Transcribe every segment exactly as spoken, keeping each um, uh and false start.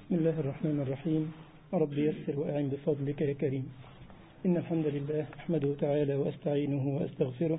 بسم الله الرحمن الرحيم. رب يسر وأعن بفضلك يا كريم. إن الحمد لله أحمده تعالى وأستعينه وأستغفره،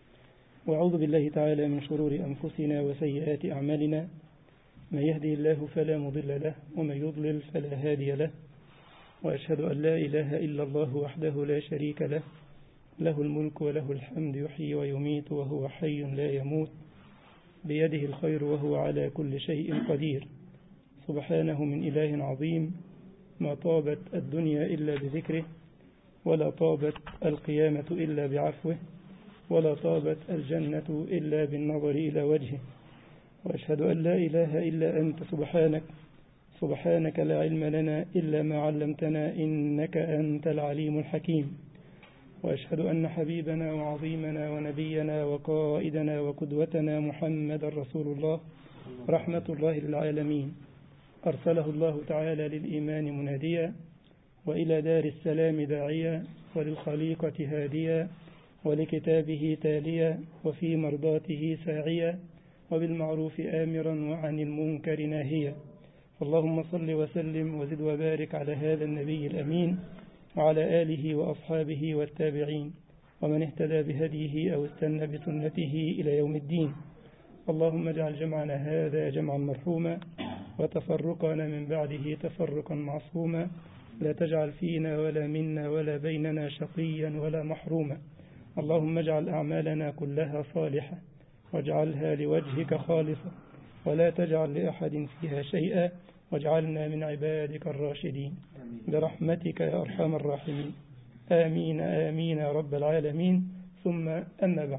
وأعوذ بالله تعالى من شرور أنفسنا وسيئات أعمالنا. من يهدي الله فلا مضل له، ومن يضلل فلا هادي له، وأشهد أن لا إله إلا الله وحده لا شريك له، له الملك وله الحمد، يحيي ويميت وهو حي لا يموت، بيده الخير وهو على كل شيء قدير. سبحانه من إله عظيم، ما طابت الدنيا إلا بذكره، ولا طابت القيامة إلا بعفوه، ولا طابت الجنة إلا بالنظر إلى وجهه. وأشهد أن لا إله إلا أنت سبحانك سبحانك لا علم لنا إلا ما علمتنا، إنك أنت العليم الحكيم. وأشهد أن حبيبنا وعظيمنا ونبينا وقائدنا وقدوتنا محمد رسول الله، رحمة الله للعالمين، أرسله الله تعالى للإيمان مناديا، وإلى دار السلام داعيا، وللخليقة هاديا، ولكتابه تاليا، وفي مرضاته ساعيا، وبالمعروف آمرا وعن المنكر ناهيا. اللهم صل وسلم وزد وبارك على هذا النبي الأمين، وعلى آله وأصحابه والتابعين، ومن اهتدى بهديه أو استنى بسنته إلى يوم الدين. اللهم اجعل جمعنا هذا جمعا مرحوما، وتفرقنا من بعده تفرقا معصوما، لا تجعل فينا ولا منا ولا بيننا شقيا ولا محروما. اللهم اجعل أعمالنا كلها صالحة، واجعلها لوجهك خالصة، ولا تجعل لأحد فيها شيئا، واجعلنا من عبادك الراشدين برحمتك يا أرحم الراحمين. آمين آمين يا رب العالمين. ثم أما بعد،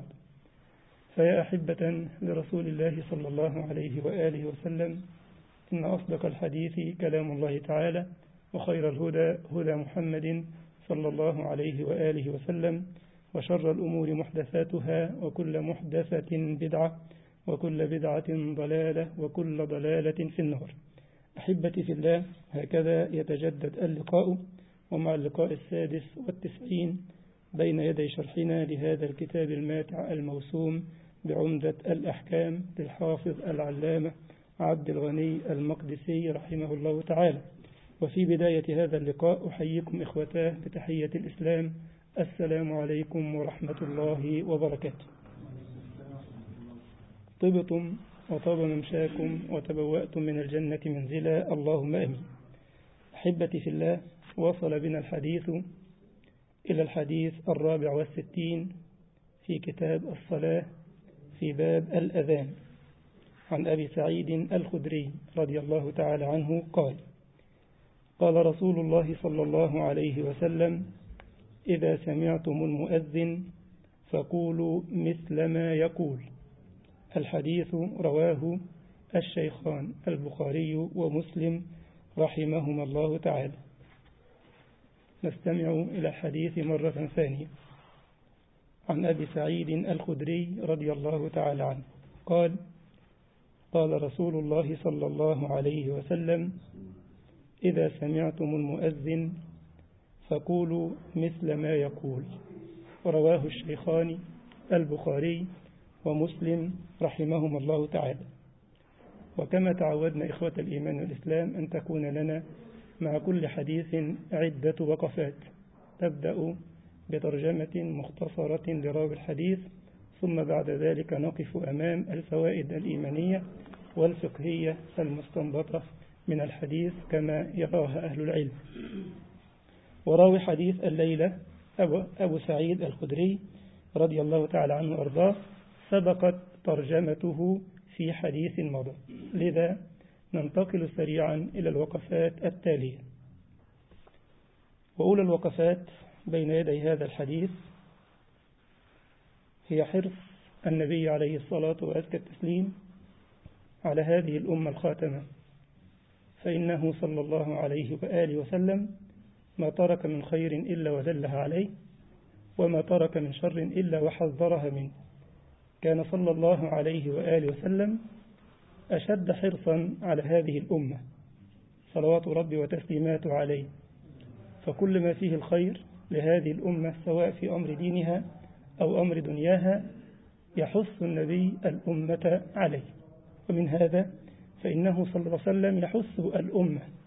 فيا أحبة لرسول الله صلى الله عليه وآله وسلم، إن أصدق الحديث كلام الله تعالى، وخير الهدى هدى محمد صلى الله عليه وآله وسلم، وشر الأمور محدثاتها، وكل محدثة بدعة، وكل بدعة ضلالة، وكل ضلالة في النار. أحبتي في الله، هكذا يتجدد اللقاء، ومع اللقاء السادس والتسعين بين يدي شرحنا لهذا الكتاب الماتع الموسوم بعمدة الأحكام للحافظ العلامة عبد الغني المقدسي رحمه الله تعالى. وفي بداية هذا اللقاء أحييكم إخوتاه بتحية الإسلام، السلام عليكم ورحمة الله وبركاته. طبتم وطاب ممشاكم وتبوأتم من الجنة منزلا، اللهم آمين. أحبتي في الله، وصل بنا الحديث إلى الحديث الرابع والستين في كتاب الصلاة في باب الأذان، عن أبي سعيد الخدري رضي الله تعالى عنه قال: قال رسول الله صلى الله عليه وسلم: إذا سمعتم المؤذن فقولوا مثل ما يقول. الحديث رواه الشيخان البخاري ومسلم رحمهما الله تعالى. نستمع إلى الحديث مرة ثانية. عن أبي سعيد الخدري رضي الله تعالى عنه قال: قال رسول الله صلى الله عليه وسلم: إذا سمعتم المؤذن فقولوا مثل ما يقول. رواه الشيخان البخاري ومسلم رحمهما الله تعالى. وكما تعودنا إخوة الإيمان والإسلام أن تكون لنا مع كل حديث عدة وقفات، تبدأ بترجمة مختصرة لراوي الحديث، ثم بعد ذلك نقف أمام الفوائد الإيمانية والفقهية المستنبطة من الحديث كما يراها أهل العلم. وراوي حديث الليلة أبو, أبو سعيد الخدري رضي الله تعالى عنه وأرضاه، سبقت ترجمته في حديث مضى، لذا ننتقل سريعا إلى الوقفات التالية. وأولى الوقفات بين يدي هذا الحديث هي حرص النبي عليه الصلاة وأزكى التسليم على هذه الأمة الخاتمة، فإنه صلى الله عليه وآله وسلم ما ترك من خير إلا ودلها عليه، وما ترك من شر إلا وحذرها منه. كان صلى الله عليه وآله وسلم أشد حرصا على هذه الأمة صلوات ربي وتسليماته عليه، فكل ما فيه الخير لهذه الأمة سواء في أمر دينها أو أمر دنياها يحث النبي الأمة عليه. ومن هذا فإنه صلى الله عليه وسلم يحث الأمة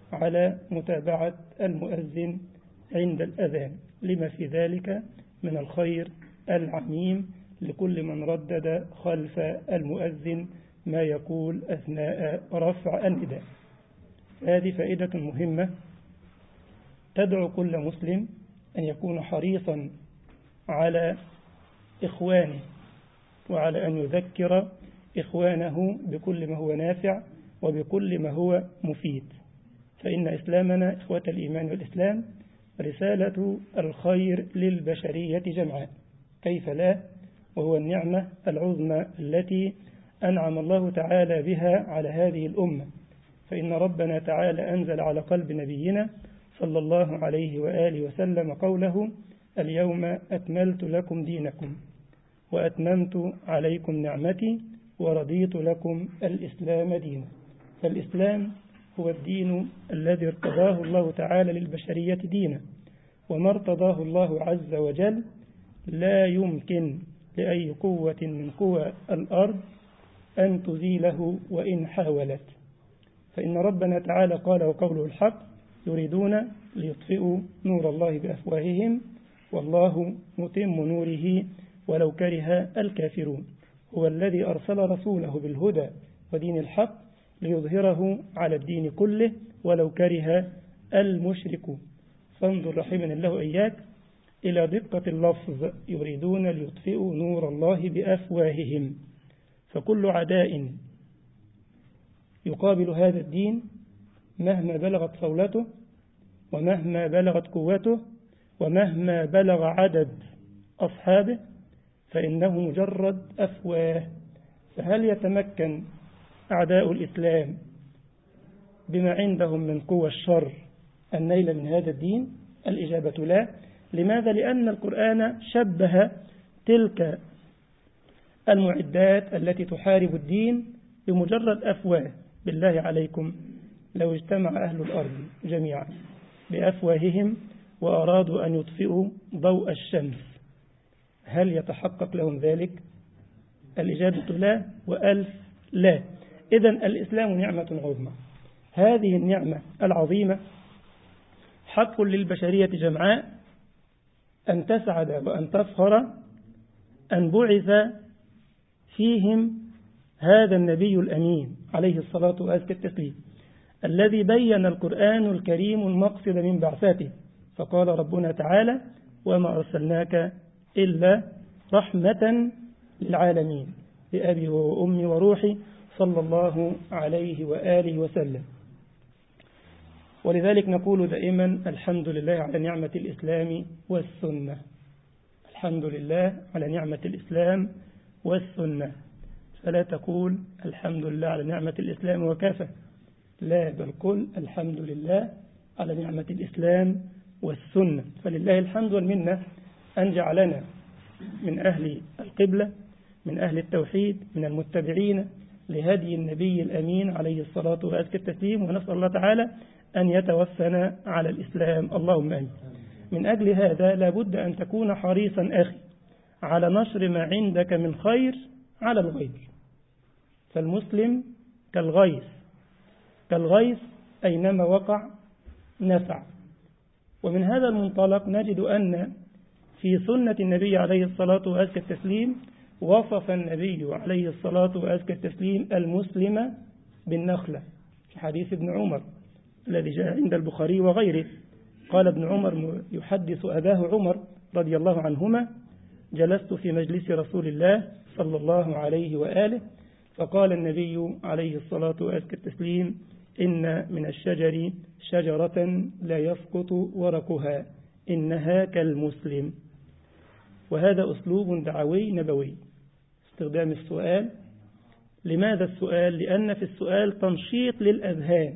على متابعة المؤذن عند الأذان، لما في ذلك من الخير العميم لكل من ردد خلف المؤذن ما يقول أثناء رفع النداء. هذه فائدة مهمة تدعو كل مسلم أن يكون حريصا على إخوانه وعلى أن يذكر إخوانه بكل ما هو نافع وبكل ما هو مفيد، فإن إسلامنا إخوة الإيمان والإسلام رسالة الخير للبشرية جمعاء، كيف لا، وهو النعمة العظمى التي أنعم الله تعالى بها على هذه الأمة. فإن ربنا تعالى أنزل على قلب نبينا صلى الله عليه وآله وسلم قوله: اليوم أكملت لكم دينكم وأتممت عليكم نعمتي ورضيت لكم الإسلام دينا. فالإسلام هو الدين الذي ارتضاه الله تعالى للبشرية دينا، وما ارتضاه الله عز وجل لا يمكن لأي قوة من قوى الأرض أن تزيله وإن حاولت. فإن ربنا تعالى قال وقوله الحق: يريدون ليطفئوا نور الله بأفواههم والله متم نوره ولو كره الكافرون. هو الذي أرسل رسوله بالهدى ودين الحق ليظهره على الدين كله ولو كره المشركون. فانظر رحمنا الله إياك إلى دقة اللفظ: يريدون ليطفئوا نور الله بأفواههم. فكل عداء يقابل هذا الدين مهما بلغت صولته ومهما بلغت قوته ومهما بلغ عدد أصحابه فإنه مجرد أفواه. فهل يتمكن أعداء الإسلام بما عندهم من قوى الشر النيل من هذا الدين؟ الإجابة لا. لماذا؟ لأن القرآن شبه تلك المعدات التي تحارب الدين بمجرد أفواه. بالله عليكم لو اجتمع أهل الأرض جميعا بأفواههم وأرادوا أن يطفئوا ضوء الشمس هل يتحقق لهم ذلك؟ الإجابة لا وألف لا. إذن الإسلام نعمة عظمى. هذه النعمة العظيمة حق للبشرية جمعاء أن تسعد وأن تفخر أن بعث فيهم هذا النبي الأمين عليه الصلاة وأزكى التسليم الذي بين القرآن الكريم المقصد من بعثته. فقال ربنا تعالى: وما أرسلناك إلا رحمة للعالمين بأبي وأمي وروحي صلى الله عليه وآله وسلم. ولذلك نقول دائما الحمد لله على نعمة الإسلام والسنة. الحمد لله على نعمة الإسلام والسنة. فلا تقول الحمد لله على نعمة الإسلام وكفى، لا، بل قل الحمد لله على نعمة الإسلام والسنة. فلله الحمد والمنة أن جعلنا من أهل القبلة، من أهل التوحيد، من المتبعين لهدي النبي الأمين عليه الصلاة وأزكى التسليم. ونسأل الله تعالى أن يتوفنا على الإسلام، اللهم آمين. من أجل هذا لابد أن تكون حريصا أخي على نشر ما عندك من خير على الغير. فالمسلم كالغيث، كالغيث أينما وقع نفع. ومن هذا المنطلق نجد أن في سنة النبي عليه الصلاة وأزكى التسليم وصف النبي عليه الصلاة وأزكى التسليم المسلم بالنخلة في حديث ابن عمر الذي جاء عند البخاري وغيره. قال ابن عمر يحدث أباه عمر رضي الله عنهما: جلست في مجلس رسول الله صلى الله عليه وآله فقال النبي عليه الصلاة وأزكى التسليم: إن من الشجر شجرة لا يسقط ورقها إنها كالمسلم. وهذا أسلوب دعوي نبوي، استخدام السؤال. لماذا السؤال؟ لأن في السؤال تنشيط للأذهان.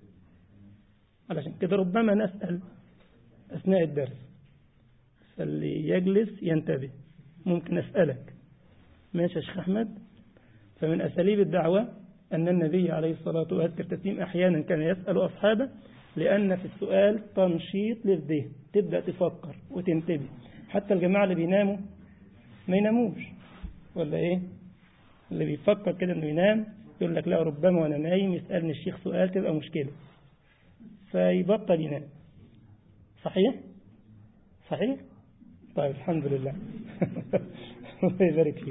علشان كده ربما نسأل أثناء الدرس، فاللي يجلس ينتبه، ممكن أسألك ماشي يا شيخ أحمد. فمن أساليب الدعوة أن النبي عليه الصلاة والسلام أحيانا كان يسأل أصحابه، لأن في السؤال تنشيط للذهن، تبدأ تفكر وتنتبه. حتى الجماعة اللي بيناموا ما يناموش، ولا إيه؟ اللي بيفكر كده إنه ينام يقول لك لا، ربما وأنا نايم يسألني الشيخ سؤال تبقى مشكلة. فيبطل ينام. صحيح؟ صحيح؟ طيب الحمد لله. الله يبارك فيك.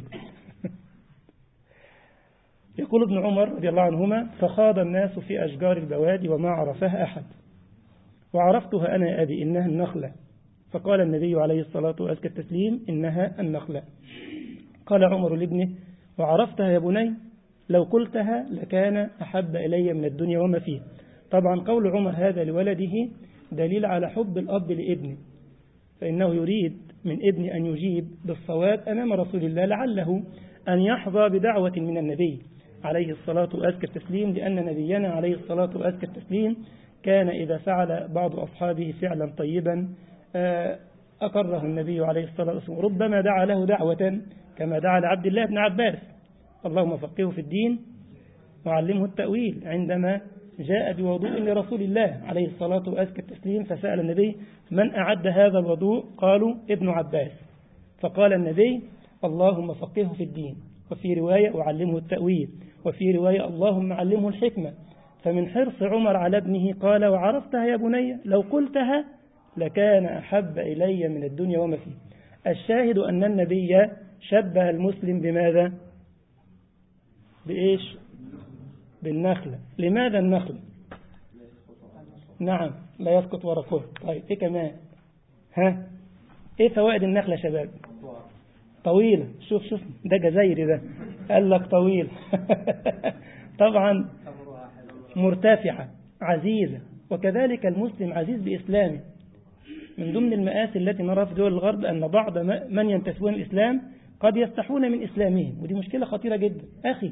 يقول ابن عمر رضي الله عنهما: فخاض الناس في أشجار البوادي وما عرفها أحد، وعرفتها أنا يا أبي إنها النخلة. فقال النبي عليه الصلاة وأزكى التسليم: إنها النخلة. قال عمر لابنه: وعرفتها يا بني؟ لو قلتها لكان أحب إلي من الدنيا وما فيه. طبعا قول عمر هذا لولده دليل على حب الأب لابنه، فإنه يريد من ابن أن يجيب بالصواب أمام رسول الله، لعله أن يحظى بدعوة من النبي عليه الصلاة وأزكى التسليم، لأن نبينا عليه الصلاة وأزكى التسليم كان إذا فعل بعض أصحابه فعلا طيبا أقره النبي عليه الصلاة والسلام، ربما دعا له دعوة كما دعا لعبد الله بن عباس: اللهم فقهه في الدين وعلمه التأويل، عندما جاء بوضوء لرسول الله عليه الصلاة وأزكى التسليم، فسأل النبي: من أعد هذا الوضوء؟ قالوا: ابن عباس. فقال النبي: اللهم فقهه في الدين، وفي رواية: وعلمه التأويل، وفي رواية: اللهم علمه الحكمة. فمن حرص عمر على ابنه قال: وعرفتها يا بني؟ لو قلتها لكان أحب إلي من الدنيا وما فيه. الشاهد أن النبي شبه المسلم بماذا؟ بإيش؟ بالنخلة. لماذا النخلة؟ نعم، لا يسقط ورقه. طيب إيه كمان؟ ها؟ إيه فوائد النخلة شباب؟ طويلة. شوف شوف ده جزائري ده قال لك طويل. طبعا مرتفعة عزيزة، وكذلك المسلم عزيز بإسلامه. من ضمن المآسي التي نراها في دول الغرب أن بعض من ينتسبون الإسلام قد يستحون من إسلامهم، ودي مشكلة خطيرة جدا. أخي،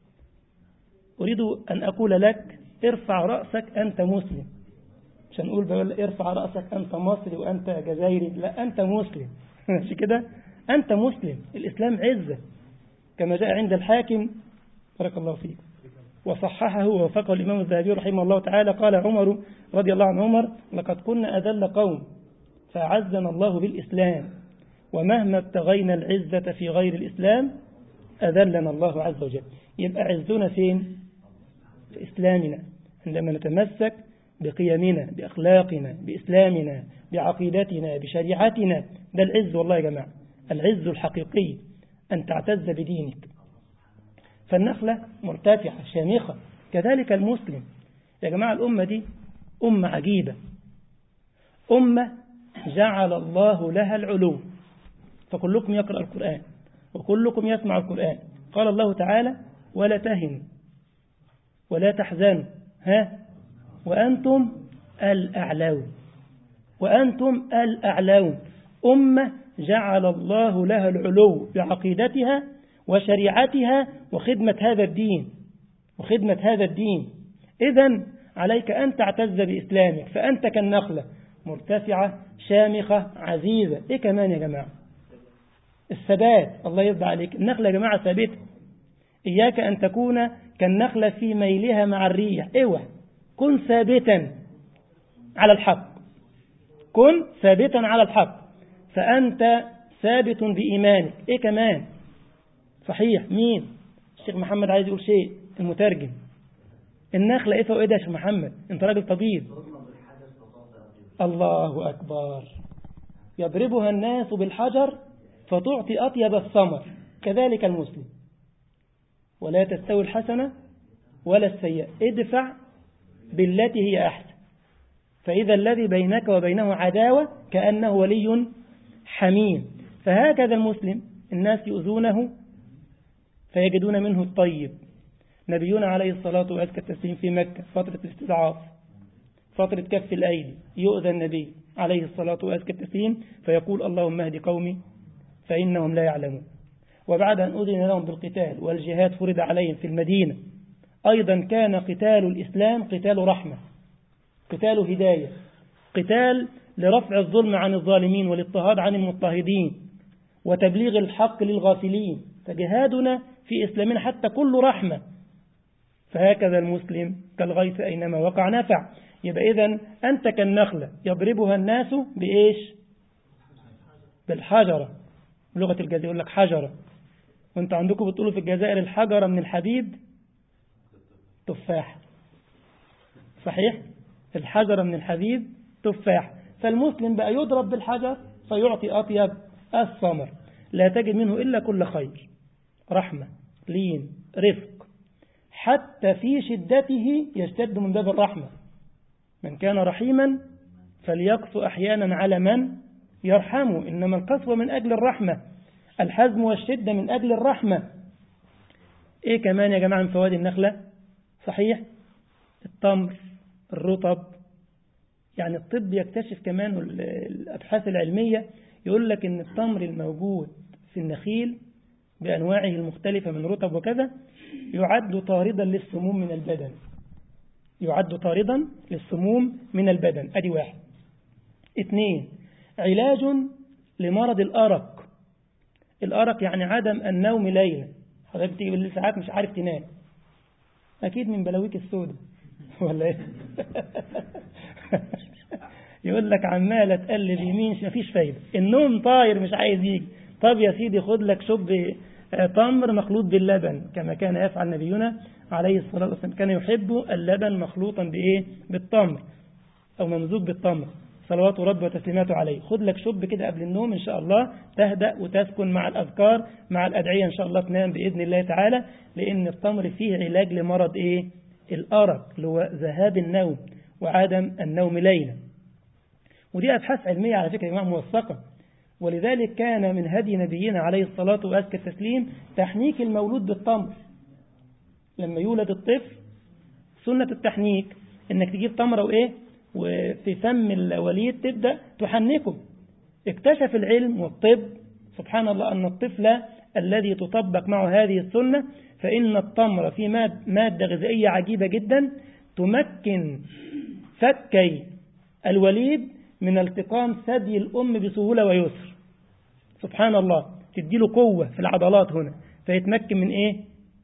أريد أن أقول لك: ارفع رأسك، أنت مسلم. مش هنقول بقول ارفع رأسك أنت مصري وأنت جزائري، لا، أنت مسلم. مش كده؟ أنت مسلم. الإسلام عزة كما جاء عند الحاكم، بارك الله فيك، وصححه ووافقه الإمام الذهبي رحمه الله تعالى. قال عمر رضي الله عن عمر: لقد كنا أذل قوم فأعزنا الله بالإسلام، ومهما ابتغينا العزة في غير الإسلام أذلنا الله عز وجل. يبقى عزنا فين؟ في إسلامنا، عندما نتمسك بقيمنا، بأخلاقنا، بإسلامنا، بعقيدتنا، بشريعتنا. ده العز والله يا جماعة، العز الحقيقي أن تعتز بدينك. فالنخلة مرتفعة شامخة، كذلك المسلم. يا جماعة الأمة دي أمة عجيبة، أمة جعل الله لها العلو، فكلكم يقرأ القرآن وكلكم يسمع القرآن. قال الله تعالى: ولا تهنوا ولا تحزنوا ها وأنتم الأعلون، وأنتم الأعلون. أمة جعل الله لها العلو بعقيدتها وشريعتها وخدمة هذا الدين وخدمة هذا الدين. إذن عليك أن تعتز بإسلامك، فأنت كالنخلة مرتفعة شامخة عزيزة. إيه كمان يا جماعة؟ الثبات. الله يرضى عليك، النخلة يا جماعة ثابتة. إياك أن تكون كالنخلة في ميلها مع الريح. اوعى، كن ثابتا على الحق، كن ثابتا على الحق، فأنت ثابت بإيمانك. إيه كمان؟ صحيح. مين؟ الشيخ محمد عايز يقول شيء، المترجم. النخلة إيه فوائدها يا شيخ محمد؟ أنت راجل طبيب. الله أكبر. يضربها الناس بالحجر فتعطي أطيب الثمر. كذلك المسلم: ولا تستوي الحسنة ولا السيئة، ادفع بالتي هي أحسن، فإذا الذي بينك وبينه عداوة كأنه ولي حميم. فهكذا المسلم، الناس يؤذونه فيجدون منه الطيب. نبينا عليه الصلاة والسلام في مكة فترة الاستضعاف، فترة كف الأيدي، يؤذى النبي عليه الصلاة والسلام فيقول: اللهم اهد قومي فإنهم لا يعلمون. وبعد أن أذن لهم بالقتال والجهاد فرض عليهم في المدينة، أيضا كان قتال الإسلام قتال رحمة، قتال هداية، قتال لرفع الظلم عن الظالمين والاضطهاد عن المضطهدين وتبليغ الحق للغافلين. فجهادنا في إسلامنا حتى كل رحمة. فهكذا المسلم كالغيث أينما وقع نفع. يبقى إذن أنت كالنخلة يضربها الناس بإيش؟ بالحجرة. بلغة الجزائر يقول لك حجرة، وانت عندكم بتقولوا في الجزائر الحجرة من الحديد تفاح. صحيح؟ الحجر من الحديد تفاح. فالمسلم بقى يضرب بالحجر فيعطي أطيب الثمر، لا تجد منه إلا كل خير، رحمة، لين، رفق، حتى في شدته يشتد من باب الرحمة. من كان رحيما فليقسو أحيانا على من يرحمه، إنما القسوة من أجل الرحمة، الحزم والشدة من أجل الرحمة. إيه كمان يا جماعة من فوائد النخلة؟ صحيح التمر، الرطب. يعني الطب يكتشف كمان، الأبحاث العلمية يقول لك إن التمر الموجود في النخيل بأنواعه المختلفة من رطب وكذا يعد طاردا للسموم من البدن، يعد طاردا للسموم من البدن. أدي واحد. اثنين، علاج لمرض الأرق. الأرق يعني عدم النوم ليلا، حضرتك تيجي بالليل ساعات مش عارف تنام، أكيد من بلاويك السوداء ولا إيه؟ يقول لك عمالة تقلب يمين مفيش فايدة، النوم طاير مش عايز يجي. طب يا سيدي خد لك شب تمر مخلوط باللبن كما كان يفعل نبينا عليه الصلاة والسلام، كان يحب اللبن مخلوطا بإيه؟ بالتمر أو ممزوج بالتمر صلوات رب وتسليماته عليه. خد لك شب كده قبل النوم إن شاء الله تهدأ وتسكن مع الأذكار مع الأدعية إن شاء الله تنام بإذن الله تعالى، لأن التمر فيه علاج لمرض إيه؟ الأرق، اللي هو ذهاب النوم وعدم النوم ليلا. ودي أبحاث علمية على فكرة يا جماعة موثقة. ولذلك كان من هدي نبينا عليه الصلاة وأزكى التسليم تحنيك المولود بالتمر. لما يولد الطفل سنة التحنيك إنك تجيب تمرة وإيه وفي فم الوليد تبدأ تحنكه. اكتشف العلم والطب سبحان الله أن الطفل الذي تطبق معه هذه السنة فإن التمر في مادة غذائية عجيبة جدا تمكن فكي الوليد من التقام ثدي الأم بسهولة ويسر. سبحان الله، تديله قوة في العضلات هنا فيتمكن من إيه؟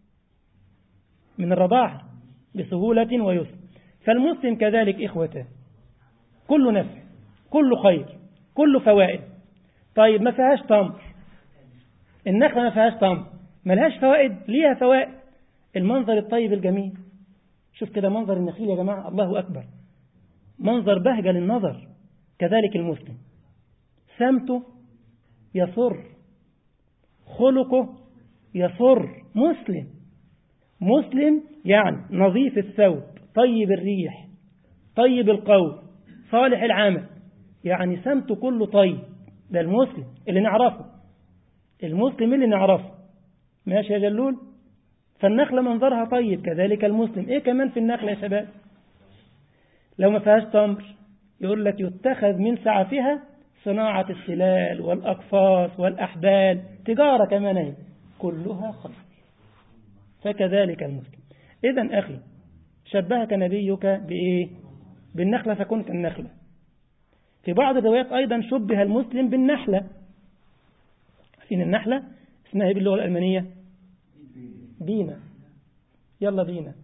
من الرضاعة بسهولة ويسر. فالمسلم كذلك إخوته كل نفع، كل خير، كل فوائد. طيب ما فيهاش تمر، النخلة ما فيهاش تمر، ما لهاش فوائد؟ ليها فوائد. المنظر الطيب الجميل، شوف كده منظر النخيل يا جماعة، الله أكبر، منظر بهجة للنظر. كذلك المسلم سمته يسر، خلقه يسر. مسلم مسلم يعني نظيف الثوب، طيب الريح، طيب القول، صالح العمل، يعني سمته كله طيب. ده المسلم اللي نعرفه، المسلم اللي نعرفه. ماشي يا جلول؟ فالنخلة منظرها طيب، كذلك المسلم. ايه كمان في النخلة يا شباب؟ لو ما فيهاش تمر يقول لك يتخذ من سعفها صناعة السلال والأقفاص والأحبال، تجارة كمان هي كلها خير. فكذلك المسلم. إذن أخي شبهك نبيك بإيه؟ بالنخلة فكن كالنخلة. في بعض الروايات أيضا شبه المسلم بالنحلة. فين النحلة؟ اسمها ايه باللغة الألمانية؟ بينا. يلا بينا.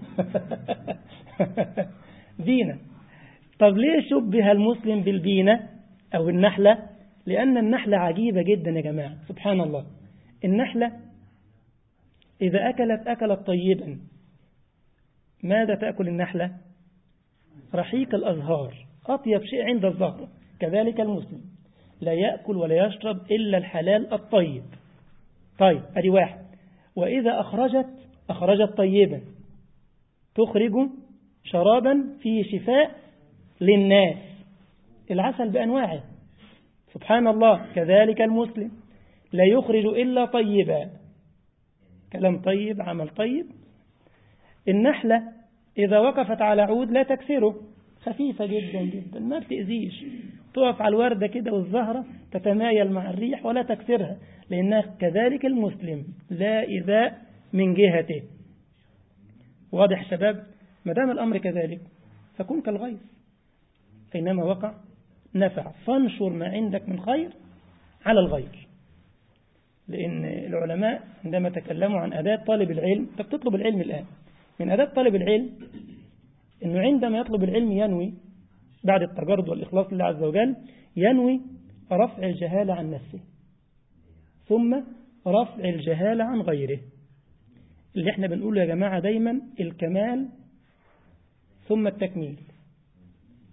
بينا. طب ليه شبه المسلم بالبينة أو النحلة؟ لأن النحلة عجيبة جدا يا جماعة، سبحان الله. النحلة إذا أكلت أكلت طيبا. ماذا تأكل النحلة؟ رحيق الأزهار، أطيب شيء عند الزهرة. كذلك المسلم لا يأكل ولا يشرب إلا الحلال الطيب. طيب أدي واحد. وإذا أخرجت أخرجت طيبا، تخرج شرابا فيه شفاء للناس، العسل بأنواعه. سبحان الله. كذلك المسلم لا يخرج إلا طيبا، كلام طيب، عمل طيب. النحلة إذا وقفت على عود لا تكسره، خفيفة جدا جدا ما بتأذيش، تقف على الوردة كده والزهرة تتمايل مع الريح ولا تكسرها، لأنها كذلك المسلم لا إيذاء من جهته. واضح شباب؟ ما دام الأمر كذلك فكن كالغيث أينما وقع نفع، فانشر ما عندك من خير على الغير. لأن العلماء عندما تكلموا عن أداة طالب العلم، أنت بتطلب العلم الآن، من أداة طالب العلم أنه عندما يطلب العلم ينوي بعد التجرد والإخلاص لله عز وجل، ينوي رفع الجهالة عن نفسه ثم رفع الجهالة عن غيره. اللي احنا بنقوله يا جماعة دايما الكمال ثم التكميل.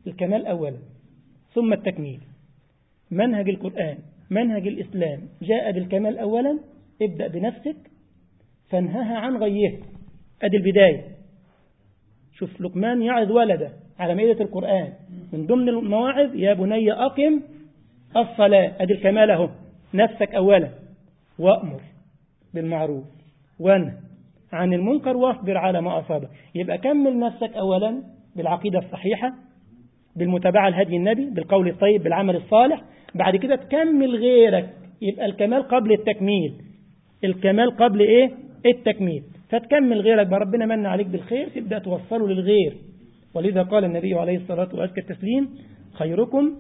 الكمال أولا ثم التكميل. منهج القرآن منهج الإسلام جاء بالكمال أولا، ابدأ بنفسك فانهها عن غيه. أدي البداية. شوف لقمان يعظ ولده على مائدة القرآن، من ضمن المواعظ يا بني أقم الصلاة. أدي الكمال اهو، نفسك أولا، وأمر بالمعروف وانه عن المنكر واصبر على ما أصابك. يبقى كمل نفسك أولا بالعقيدة الصحيحة، بالمتابعة لهدي النبي، بالقول الطيب، بالعمل الصالح. بعد كده تكمل غيرك. يبقى الكمال قبل التكميل. الكمال قبل إيه؟ التكميل. فتكمل غيرك، بربنا من عليك بالخير تبدأ توصله للغير. ولذا قال النبي عليه الصلاة وأزكى التسليم: خيركم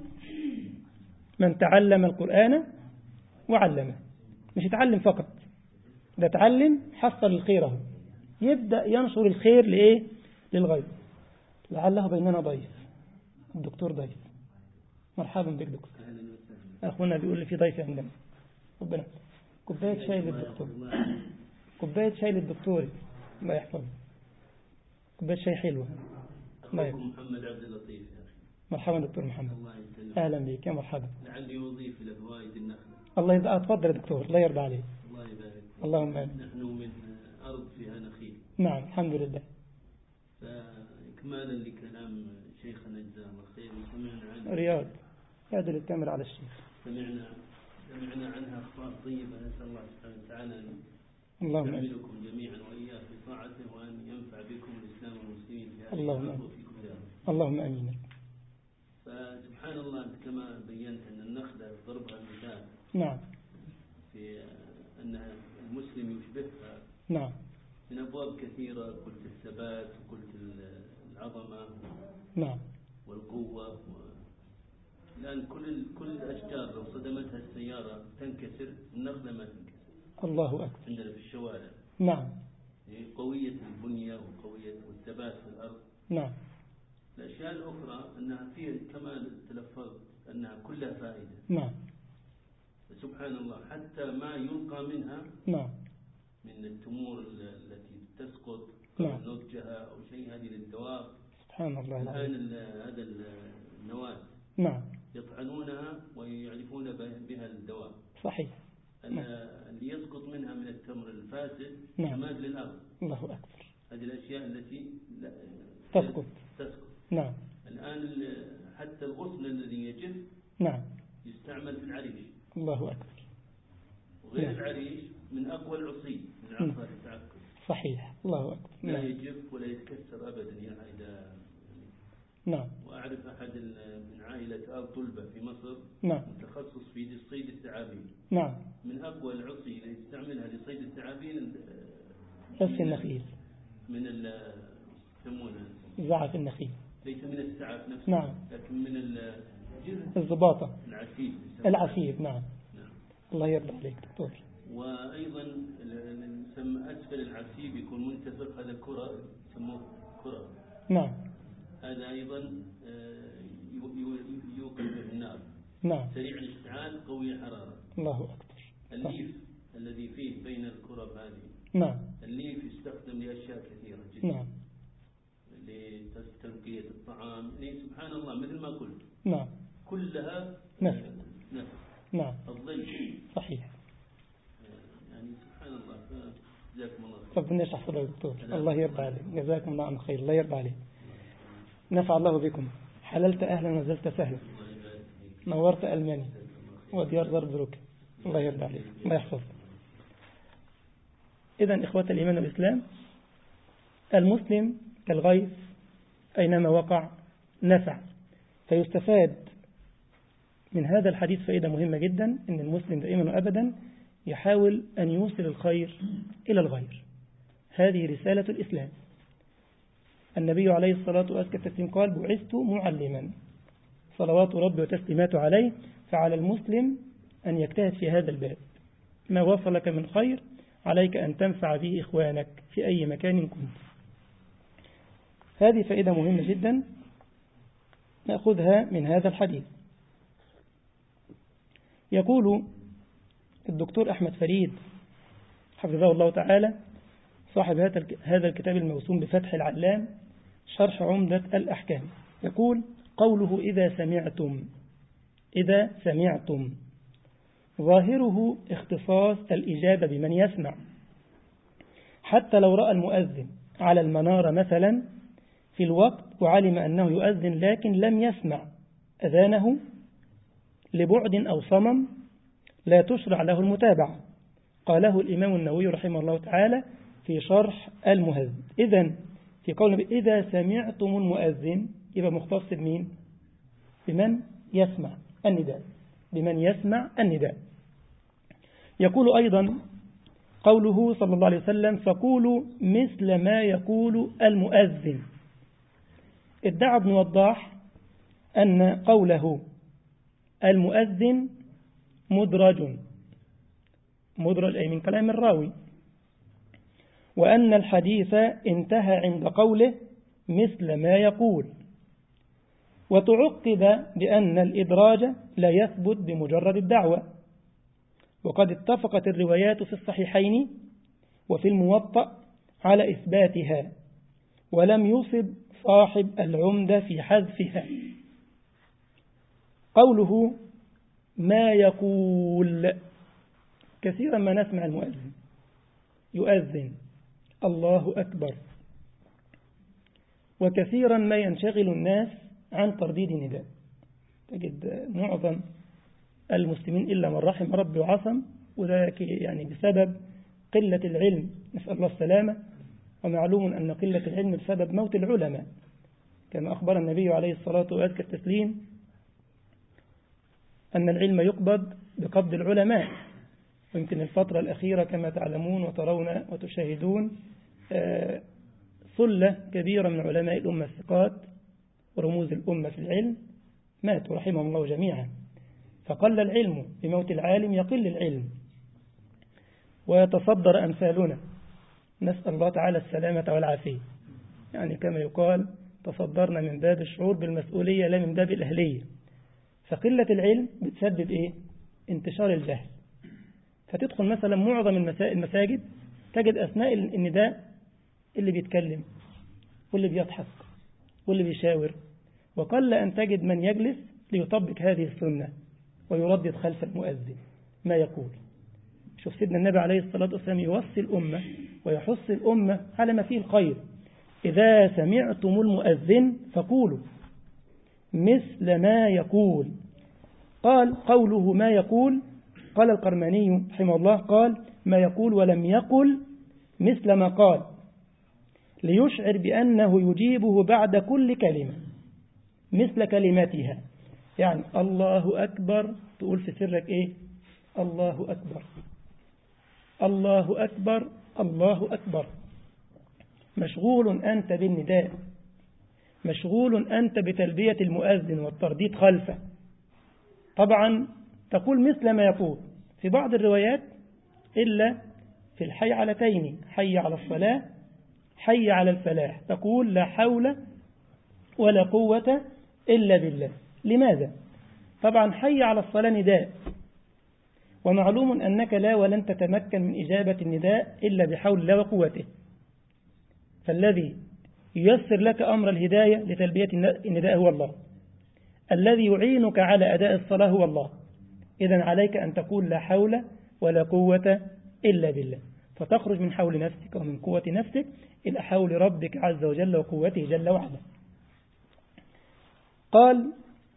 من تعلم القرآن وعلمه. مش يتعلم فقط، ده تعلم حصل الخير اهو، يبدأ ينشر الخير لإيه؟ للغير. لعله بيننا ضيف، الدكتور ضيف. مرحبا بك دكتور. أخونا بيقول لي في ضيف عندنا. ربنا كوباية شاي للدكتور، كوباية شاي للدكتور، الله يحفظه. كوباية شاي حلوة. الله يحفظه. محمد عبد اللطيف يا أخي. مرحبا دكتور محمد. الله يسلمك. أهلا بك يا مرحبا. لعلي أضيف إلى فوائد النخلة. الله يرضى. اتفضل يا دكتور، الله يرضى عليك. الله يبارك. اللهم آمين. نحن من أرض فيها نخيل. نعم الحمد لله. فإكمالا لكلام شيخنا جزاه الله خير، سمعنا عن رياض يعدل الكاميرا على الشيخ. سمعنا سمعنا عنها أخبار طيبة، نسأل الله سبحانه وتعالى أن اللهم يعملكم جميعا وإياه في طاعته، وأن ينفع بكم الإسلام والمسلمين في هذه اللهم الأرض آمين. وفي كل أرض. اللهم آمين. فسبحان الله، أنت كما بينت أن النخلة ضربها المثال نعم في أن المسلم يشبهها نعم من أبواب كثيرة. قلت الثبات، وقلت العظمة نعم والقوة. الآن كل كل الأشجار لو صدمتها السيارة تنكسر، النخلة ما تنكسر. الله أكبر. عندنا في الشوارع نعم قوية البنية وقوية والثبات في الأرض. نعم الأشياء الأخرى أنها فيها كما تلفظت أنها كلها فائدة. نعم سبحان الله، حتى ما يلقى منها نعم من التمور التي تسقط نعم. نضجها أو شيء، هذه للدواب. سبحان الله الآن العظيم. هذا النواة نعم يطعنونها ويعرفون بها الدواء. صحيح. اللي يسقط منها من التمر الفاسد نعم. جماد للأرض. الله أكبر. هذه الأشياء التي تسقط. تسقط. نعم. الآن حتى الغصن الذي يجف نعم يستعمل في العريش. الله أكبر. وغير نعم. العريش من أقوى العصي من عصار التعكر. صحيح. الله أكبر. لا نعم. يجف ولا يتكسر أبدا. يعني إذا نعم. وأعرف أحد من عائلة آل طلبة في مصر، نعم. متخصص في صيد الثعابين. نعم. من أقوى العصي اللي يستعملها لصيد الثعابين رس النخيل. من ال يسمونه زعف النخيل. ليس من السعف نفسه. نعم. لكن من الزباطة. العسيب. العسيب. نعم. نعم. الله يرضى عليك دكتور. وأيضا يسمى أسفل العسيب يكون منتفخ، هذا كرة يسموه كرة. نعم. هذا أيضا يوقد به النار. نعم. سريع الاشتعال، قوي الحرارة. الله أكبر. الليف الذي فيه بين الكرب هذه. نعم. الليف يستخدم لأشياء كثيرة جدا. نعم. لتنقية الطعام. يعني سبحان الله مثل ما قلت. نعم. كلها نفس. نفس. نعم. الظل. صحيح. يعني سبحان الله. جزاكم الله خير. ربنا يشرح صدرك دكتور. الله يرضى عليك. جزاكم الله عن خير. الله يرضى عليك. نفع الله بكم. حللت أهلا وزلت سهلا. نورت ألمانيا وديار زربروك. الله يرضى عليك. الله يحفظك. إذن إخوة الإيمان والإسلام، المسلم كالغيث أينما وقع نفع. فيستفاد من هذا الحديث فائدة مهمة جدا، أن المسلم دائما وأبدا يحاول أن يوصل الخير إلى الغير. هذه رسالة الإسلام. النبي عليه الصلاة والسلام قال: بعثت معلما، صلوات ربي وتسليماته عليه. فعلى المسلم أن يجتهد في هذا الباب. ما وصلك من خير عليك أن تنفع به إخوانك في أي مكان كنت. هذه فائدة مهمة جدا نأخذها من هذا الحديث. يقول الدكتور أحمد فريد حفظه الله تعالى، صاحب هذا الكتاب الموسوم بفتح العلام شرح عمدة الأحكام، يقول: قوله إذا سمعتم، إذا سمعتم ظاهره اختصاص الإجابة بمن يسمع، حتى لو رأى المؤذن على المنارة مثلا في الوقت وعلم أنه يؤذن لكن لم يسمع أذانه لبعد أو صمم لا تشرع له المتابعة. قاله الإمام النووي رحمه الله تعالى في شرح المهذب. إذن في قوله إذا سمعتم المؤذن يبقى مختص بمين؟ بمن يسمع النداء، بمن يسمع النداء. يقول أيضا قوله صلى الله عليه وسلم فقولوا مثل ما يقول المؤذن. ادعى ابن وضاح أن قوله المؤذن مدرج، مدرج أي من كلام الراوي، وأن الحديث انتهى عند قوله مثل ما يقول، وتعقب بأن الإدراج لا يثبت بمجرد الدعوة، وقد اتفقت الروايات في الصحيحين وفي الموطأ على إثباتها، ولم يصب صاحب العمدة في حذفها. قوله ما يقول، كثيرا ما نسمع المؤذن يؤذن الله أكبر، وكثيرا ما ينشغل الناس عن ترديد النداء. تجد معظم المسلمين إلا من رحم ربي وعصم، وذلك يعني بسبب قلة العلم، نسأل الله السلامة. ومعلوم أن قلة العلم بسبب موت العلماء، كما أخبر النبي عليه الصلاة وأزكى التسليم أن العلم يقبض بقبض العلماء. ويمكن الفترة الأخيرة كما تعلمون وترون وتشاهدون صلة كبيرة من علماء الأمة الثقات ورموز الأمة في العلم ماتوا رحمهم الله جميعا. فقل العلم، بموت العالم يقل العلم ويتصدر أمثالنا، نسأل الله تعالى السلامة والعافية. يعني كما يقال تصدرنا من باب الشعور بالمسؤولية لا من باب الأهلية. فقلة العلم بتسبب إيه؟ انتشار الجهل. فتدخل مثلا معظم المساجد تجد أثناء النداء اللي بيتكلم واللي بيضحك واللي بيشاور، وقل أن تجد من يجلس ليطبق هذه السنة ويردد خلف المؤذن ما يقول. شوف سيدنا النبي عليه الصلاة والسلام يوصي الأمة ويحث الأمة على ما فيه الخير. إذا سمعتم المؤذن فقولوا مثل ما يقول. قال قوله ما يقول، قال القرماني رحمه الله قال ما يقول ولم يقل مثل ما قال، ليشعر بأنه يجيبه بعد كل كلمة مثل كلماتها. يعني الله أكبر تقول في سرك إيه؟ الله أكبر، الله أكبر، الله أكبر. مشغول أنت بالنداء، مشغول أنت بتلبية المؤذن والترديد خلفه. طبعا تقول مثل ما يقول في بعض الروايات إلا في الحي علتين، حي على الصلاة، حي على الفلاح، تقول لا حول ولا قوة إلا بالله. لماذا؟ طبعا حي على الصلاة نداء، ومعلوم أنك لا ولن تتمكن من إجابة النداء إلا بحول الله وقوته. فالذي ييسر لك أمر الهداية لتلبية النداء هو الله، الذي يعينك على أداء الصلاة هو الله. إذن عليك أن تقول لا حول ولا قوة إلا بالله، فتخرج من حول نفسك ومن قوة نفسك إلى حول ربك عز وجل وقوته جل وعلا. قال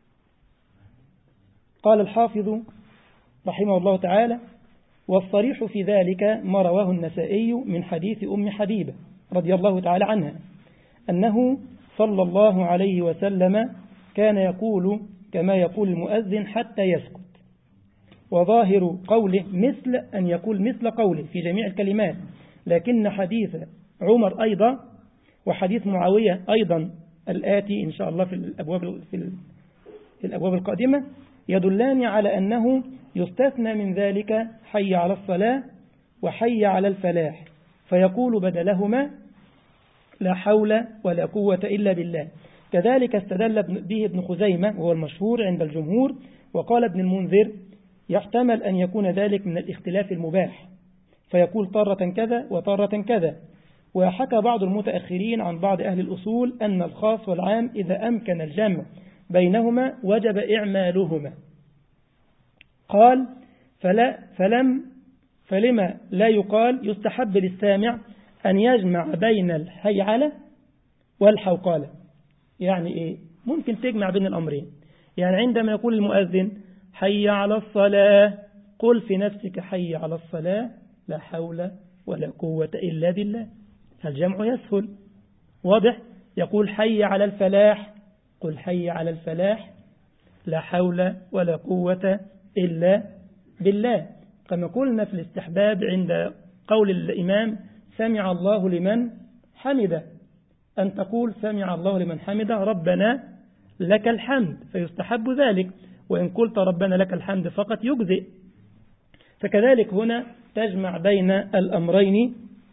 قال الحافظ رحمه الله تعالى والصريح في ذلك ما رواه النسائي من حديث أم حبيبة رضي الله تعالى عنها أنه صلى الله عليه وسلم كان يقول كما يقول المؤذن حتى يسكت. وظاهر قوله مثل أن يقول مثل قوله في جميع الكلمات، لكن حديث عمر أيضا وحديث معاوية أيضا الآتي إن شاء الله في الأبواب, في الأبواب القادمة يدلان على أنه يستثنى من ذلك حي على الصلاة وحي على الفلاح، فيقول بدلهما لا حول ولا قوة إلا بالله. كذلك استدل به ابن خزيمة وهو المشهور عند الجمهور. وقال ابن المنذر يحتمل أن يكون ذلك من الاختلاف المباح، فيقول طارة كذا وطارة كذا. وحكى بعض المتأخرين عن بعض أهل الأصول أن الخاص والعام إذا أمكن الجمع بينهما وجب إعمالهما. قال فلا فلم فلما لا يقال يستحب للسامع أن يجمع بين الحيعلة والحوقلة. يعني إيه؟ ممكن تجمع بين الأمرين. يعني عندما يقول المؤذن حي على الصلاة قل في نفسك حي على الصلاة لا حول ولا قوة إلا بالله، الجمع يسهل. واضح؟ يقول حي على الفلاح قل حي على الفلاح لا حول ولا قوة إلا بالله. كما قلنا في الاستحباب عند قول الإمام سمع الله لمن حمده أن تقول سمع الله لمن حمده ربنا لك الحمد، فيستحب ذلك. وإن قلت ربنا لك الحمد فقط يجزئ. فكذلك هنا تجمع بين الأمرين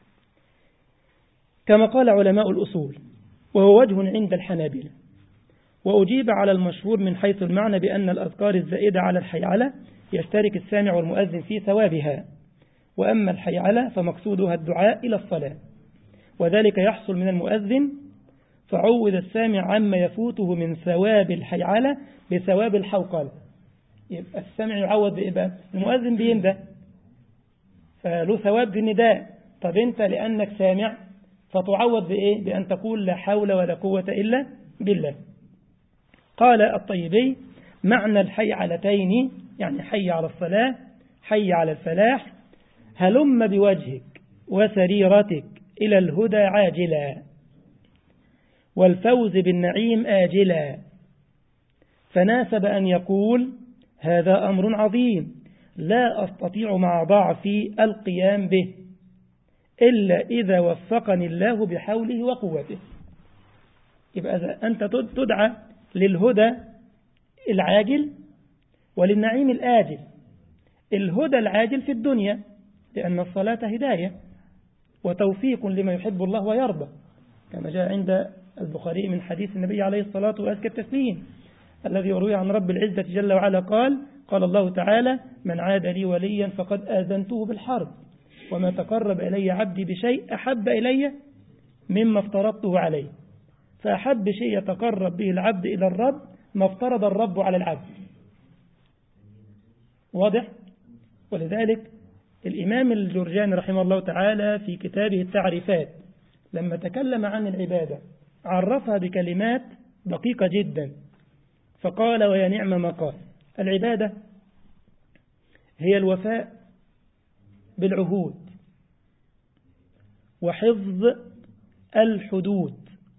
كما قال علماء الأصول، وهو وجه عند الحنابلة. وأجيب على المشهور من حيث المعنى بأن الأذكار الزائدة على الحيعلة يشترك السامع والمؤذن في ثوابها، وأما الحيعلة فمقصودها الدعاء إلى الصلاة، وذلك يحصل من المؤذن، فعوذ السامع عما يفوته من ثواب الحيعلة بثواب الحوقلة. يبقى السامع يعوض بإيه؟ المؤذن بينده فله ثواب بالنداء. طب أنت لأنك سامع فتعوض بإيه؟ بأن تقول لا حول ولا قوة إلا بالله. قال الطيبي معنى الحيعلتين يعني حي على الصلاة حي على الفلاح هلم بوجهك وسريرتك إلى الهدى عاجلا والفوز بالنعيم آجلا. فناسب أن يقول هذا أمر عظيم لا أستطيع مع ضعفي القيام به إلا إذا وفقني الله بحوله وقوته. يبقى أنت تدعى للهدى العاجل وللنعيم الآجل. الهدى العاجل في الدنيا لأن الصلاة هداية وتوفيق لما يحب الله ويرضى، كما جاء عند البخاري من حديث النبي عليه الصلاة وأزكى التسليم الذي يروي عن رب العزة جل وعلا قال قال الله تعالى من عاد لي وليا فقد آذنته بالحرب وما تقرب إلي عبدي بشيء أحب إلي مما افترضته عليه. فأحب شيء يتقرب به العبد إلى الرب ما افترض الرب على العبد. واضح؟ ولذلك الإمام الجرجاني رحمه الله تعالى في كتابه التعريفات لما تكلم عن العبادة عرفها بكلمات دقيقة جدا، فقال ويا نعم ما قال العبادة هي الوفاء بالعهود وحفظ الحدود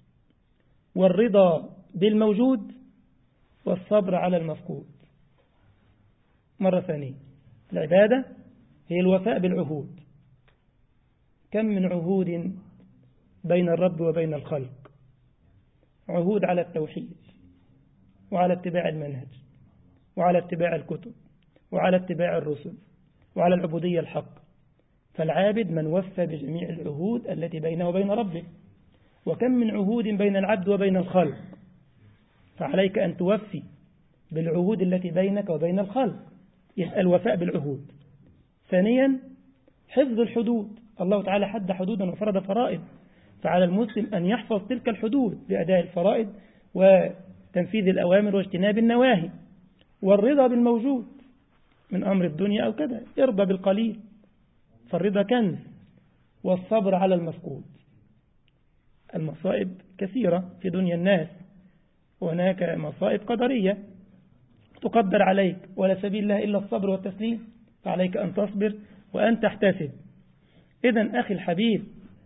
والرضا بالموجود والصبر على المفقود. مرة ثانية، العبادة هي الوفاء بالعهود. كم من عهود بين الرب وبين الخلق، عهود على التوحيد وعلى اتباع المنهج وعلى اتباع الكتب وعلى اتباع الرسل وعلى العبودية الحق. فالعابد من وفى بجميع العهود التي بينه وبين ربه. وكم من عهود بين العبد وبين الخلق، فعليك أن توفي بالعهود التي بينك وبين الخلق، يبقى الوفاء بالعهود. ثانيا حفظ الحدود، الله تعالى حد حدودا وفرض فرائض، فعلى المسلم أن يحفظ تلك الحدود بأداء الفرائض وتنفيذ الأوامر واجتناب النواهي. والرضا بالموجود من أمر الدنيا أو كذا، ارضى بالقليل فالرضا كنز. والصبر على المفقود، المصائب كثيرة في دنيا الناس، وهناك مصائب قدرية تقدر عليك ولا سبيل لها إلا الصبر والتسليم، فعليك أن تصبر وأن تحتسب. إذن أخي الحبيب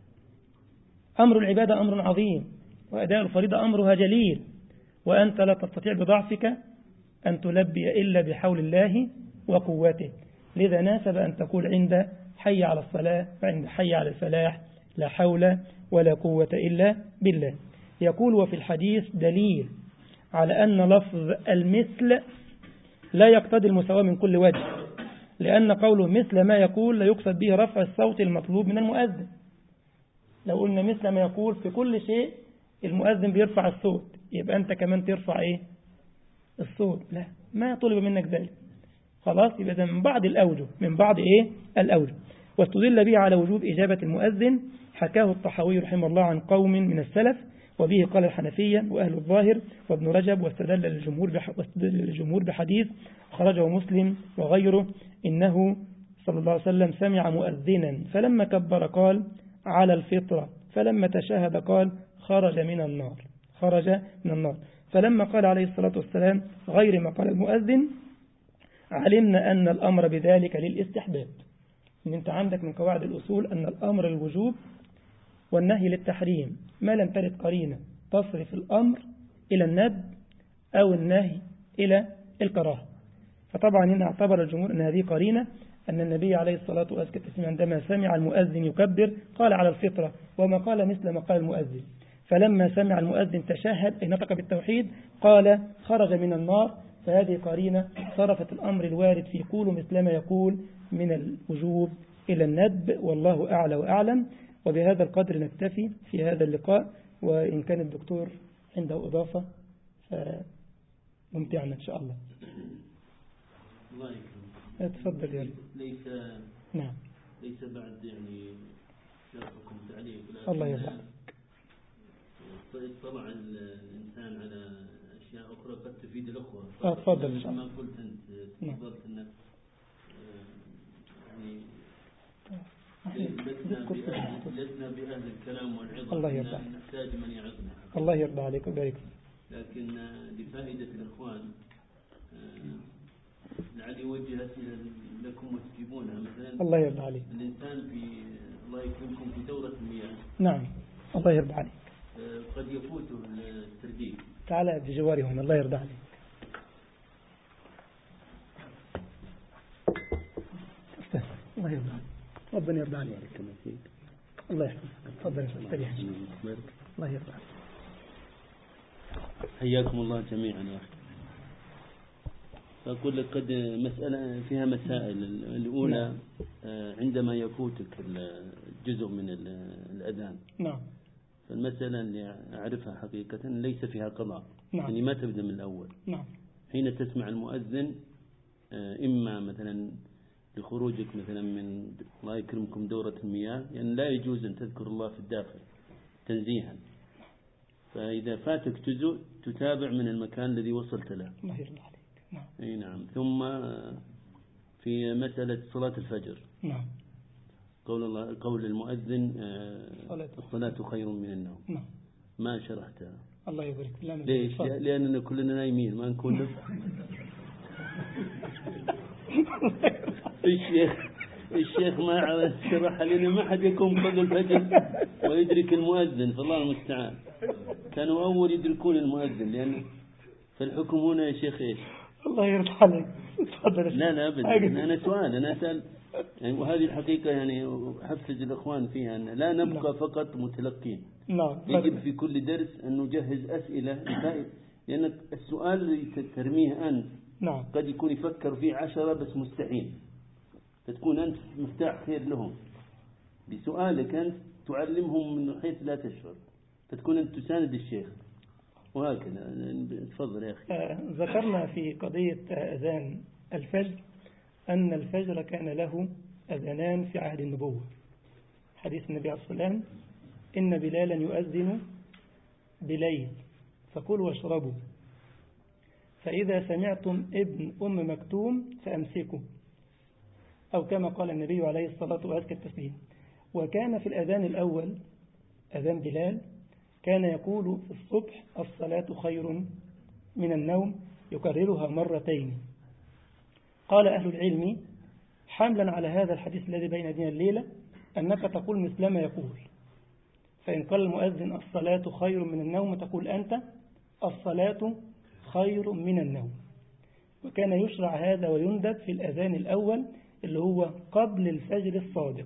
أمر العبادة أمر عظيم، وأداء الفريضة أمرها جليل، وأنت لا تستطيع بضعفك أن تلبي إلا بحول الله وقوته. لذا ناسب أن تقول عند حي على الصلاة وعند حي على الفلاح لا حول ولا قوة إلا بالله. يقول وفي الحديث دليل على أن لفظ المثل لا يقتضي المساواة من كل وجه، لأن قوله مثل ما يقول لا يقصد به رفع الصوت المطلوب من المؤذن. لو قلنا مثل ما يقول في كل شيء المؤذن بيرفع الصوت، يبقى أنت كمان ترفع إيه الصوت، لا ما طلب منك ذلك. خلاص، يبقى من بعض الأوجه من بعض إيه الأوجه. واستدل به على وجوب إجابة المؤذن، حكاه الطحاوي رحمه الله عن قوم من السلف وبه قال الحنفية وأهل الظاهر وابن رجب، واستدل الجمهور واستدل الجمهور بحديث خرجه مسلم وغيره إنه صلى الله عليه وسلم سمع مؤذنا فلما كبر قال على الفطرة، فلما تشهد قال خرج من النار خرج من النار. فلما قال عليه الصلاة والسلام غير ما قال المؤذن علمنا أن الأمر بذلك للاستحباب. إن أنت عندك من قواعد الأصول أن الأمر الوجوب والنهي للتحريم ما لم ترد قرينة تصرف الأمر إلى الندب أو النهي إلى الكراهة. فطبعا هنا اعتبر الجمهور أن هذه قرينة أن النبي عليه الصلاة والسلام عندما سمع المؤذن يكبر قال على الفطرة وما قال مثل ما قال المؤذن، فلما سمع المؤذن تشهد أي نطق بالتوحيد قال خرج من النار. فهذه قرينة صرفت الأمر الوارد في قوله مثل ما يقول من الوجوب إلى الندب، والله أعلى وأعلم. وبهذا القدر نكتفي في هذا اللقاء، وإن كان الدكتور عنده إضافة فممتعنا إن شاء الله. الله يكرمك. تفضل يا ليس نعم ليس بعد يعني شرحكم تعليق، الله يرضى. طلع الإنسان على أشياء أخرى قد تفيد الأخوة. آه تفضل إن شاء الله. ما قلت أنت تفضلت أن يعني لسنا بأهل الكلام والعظة، الله يرضى. نحتاج من يعظنا. الله يرضى عليك ويبارك فيك. لكن لفائدة الإخوان لعلي وجه أسئلة لكم وتجيبونها. مثلا الله يرضى عليك. الإنسان في الله يكرمكم في دورة المياه. نعم الله يرضى عليك. قد يفوته الترديد. تعال بجواري هنا. الله يرضى عليك. الله يرضى عليك. ربنا يرضى عليك. الله يحفظك. تفضل استريح. الله يرضى عليك. حياكم الله جميعا يا أخي. فأقول لك قد مسألة فيها مسائل. الأولى عندما يفوتك الجزء من الأذان. نعم. فالمسألة اللي أعرفها حقيقة ليس فيها قضاء. نعم. يعني ما تبدأ من الأول. نعم. حين تسمع المؤذن إما مثلا لخروجك مثلا من الله يكرمكم دورة المياه، يعني لا يجوز أن تذكر الله في الداخل تنزيها. فإذا فاتك جزء تتابع من المكان الذي وصلت له. الله يرضى عليك. نعم. أي نعم. ثم في مسألة صلاة الفجر. نعم. قول الله قول المؤذن الصلاة خير من النوم. نعم. ما شرحتها. الله يبارك. ليش؟ لأننا كلنا نايمين ما نكون نفع. الشيخ الشيخ ما شرح لنا ما حد يقوم قبل الفجر ويدرك المؤذن، فالله المستعان. كانوا أول يدركون المؤذن، لأن فالحكم هنا يا شيخ إيش؟ الله يرضى عليك. تفضل. لا لا أبدا. أنا سؤال أنا أسأل يعني، وهذه الحقيقة يعني أحفز الإخوان فيها أن لا نبقى فقط متلقين. نعم. يجب في كل درس أن نجهز أسئلة، لأن السؤال اللي ترميه أنت نعم قد يكون يفكر فيه عشرة بس مستحيل، فتكون أنت مفتاح خير لهم. بسؤالك أنت تعلمهم من حيث لا تشعر، فتكون أنت تساند الشيخ وهكذا. تفضل يا أخي. آه ذكرنا في قضية أذان الفجر أن الفجر كان له أذانان في عهد النبوة. حديث النبي عليه الصلاة والسلام إن بلالا يؤذن بليل فكلوا واشربوا، فإذا سمعتم ابن أم مكتوم فأمسكوا، أو كما قال النبي عليه الصلاة والسلام. وكان في الأذان الأول أذان بلال كان يقول في الصبح الصلاة خير من النوم، يكررها مرتين. قال أهل العلم حملا على هذا الحديث الذي بين يدينا الليلة أنك تقول مثل ما يقول، فإن قال المؤذن الصلاة خير من النوم تقول أنت الصلاة خير من النوم. وكان يشرع هذا ويندب في الأذان الأول اللي هو قبل الفجر الصادق.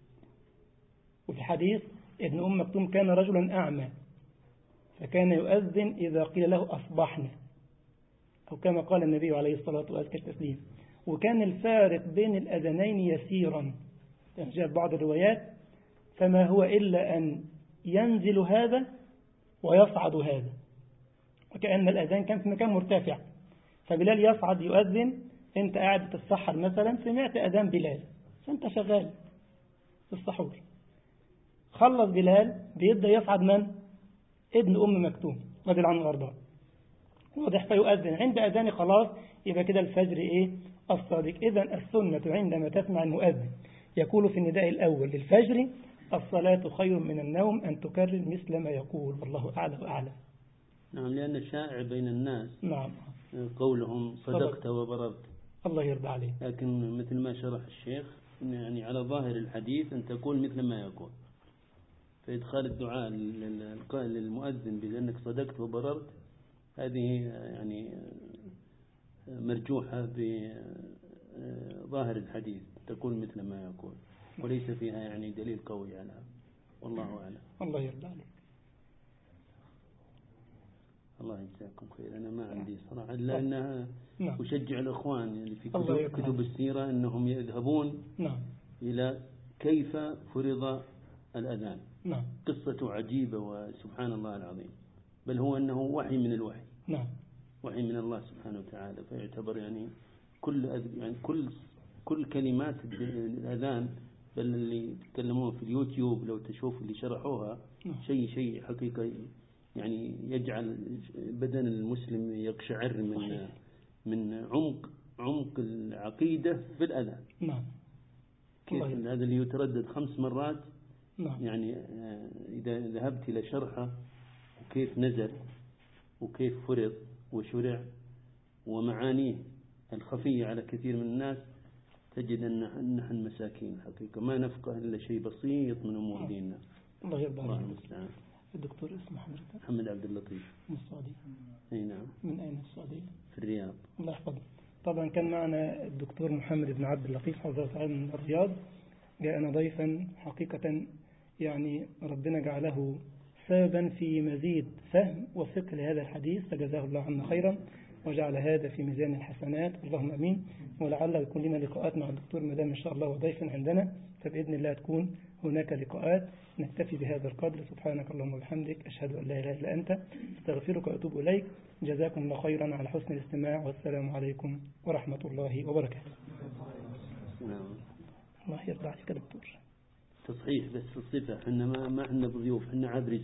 وفي حديث ابن أم مكتوم كان رجلا أعمى فكان يؤذن إذا قيل له أصبحنا، أو كما قال النبي عليه الصلاة والسلام. وكان الفارق بين الأذانين يسيرا، جاء بعض الروايات فما هو إلا أن ينزل هذا ويصعد هذا، وكأن الأذان كان في مكان مرتفع، فبلال يصعد يؤذن، أنت قاعد تتسحر مثلا سمعت أذان بلال فأنت شغال في السحور، خلص بلال بيبدأ يصعد من؟ ابن أم مكتوم رضي الله عنه وارضاه، واضح، فيؤذن عند أذان خلاص يبقى كده الفجر إيه الصادق. إذا السنة عندما تسمع المؤذن يقول في النداء الأول للفجر الصلاة خير من النوم أن تكرر مثل ما يقول، والله أعلى وأعلم. نعم، لأن الشائع بين الناس نعم قولهم صدقت وبررت. الله يرضى عليه. لكن مثل ما شرح الشيخ يعني على ظاهر الحديث أن تقول مثل ما يقول، فإدخال الدعاء للمؤذن بأنك صدقت وبررت هذه يعني مرجوحة بظاهر الحديث، تقول مثل ما يقول وليس فيها يعني دليل قوي على، والله أعلم. الله يرضى عليك. الله يجزاكم خير. أنا ما عندي صراحة إلا أنها أشجع الأخوان يعني في كتب, كتب السيرة أنهم يذهبون نعم. إلى كيف فرض الأذان. نعم. قصة عجيبة وسبحان الله العظيم، بل هو أنه وحي من الوحي. نعم. وحي من الله سبحانه وتعالى، فيعتبر يعني كل يعني كل كل كلمات الأذان، بل اللي يتكلمون في اليوتيوب لو تشوف اللي شرحوها شيء شيء حقيقة يعني يجعل بدن المسلم يقشعر من من عمق عمق العقيدة في الأذان. نعم. كيف هذا اللي يتردد خمس مرات. نعم. يعني إذا ذهبت إلى شرحه وكيف نزل وكيف فرض وشرع ومعانيه الخفية على كثير من الناس، تجد أن نحن مساكين حقيقة ما نفقه إلا شيء بسيط من أمور ديننا. الله يرضى عليك. الله المستعان. الدكتور اسمه حضرتك؟ محمد عبد اللطيف. من السعودية. أي نعم. من أين السعودية؟ في الرياض. الله يحفظه. طبعا كان معنا الدكتور محمد بن عبد اللطيف حفظه تعالى من الرياض، جاءنا ضيفا حقيقة يعني ربنا جعله سببا في مزيد فهم وفقه لهذا الحديث، فجزاه الله عنا خيرا وجعل هذا في ميزان الحسنات، اللهم امين. ولعل يكون لنا لقاءات مع الدكتور مدام ان شاء الله وضيفا عندنا، فباذن الله تكون هناك لقاءات. نكتفي بهذا القدر. سبحانك اللهم وبحمدك، اشهد ان لا اله الا انت، استغفرك واتوب اليك. جزاكم الله خيرا على حسن الاستماع، والسلام عليكم ورحمه الله وبركاته. الله يرضى عليك يا دكتور. تصحيح بس الصفة، احنا ما ما عندنا ضيوف، احنا عبري